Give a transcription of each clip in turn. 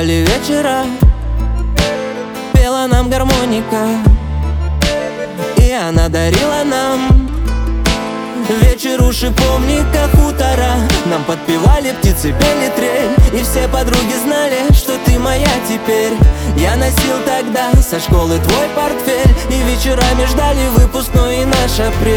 танцевали вечера, пела нам гармоника, и она дарила нам вечер уши, помни, как хутора. Нам подпевали птицы, пели трель, и все подруги знали, что ты моя теперь. Я носил тогда со школы твой портфель, и вечерами ждали выпускной и наш апрель.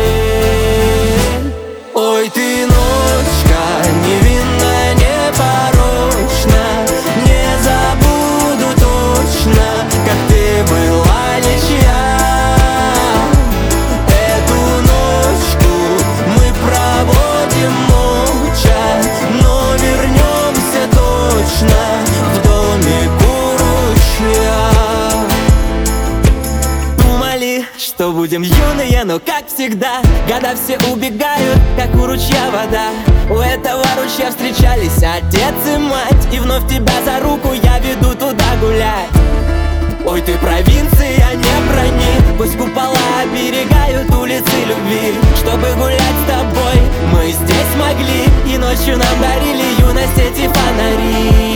Ой, ты ночка, невинная, непорочна, не забуду точно, как ты была ничья. Эту ночку мы проводим молча, но вернемся точно в домик у ручья. Думали, что будем юные, но как всегда года все убегают, как у ручья вода. У этого ручья встречались отец и мать, и вновь тебя за руку я веду туда гулять. Ой, ты провинция, не брони, пусть купола оберегают улицы любви. Чтобы гулять с тобой мы здесь могли, и ночью нам дарили юность эти фонари.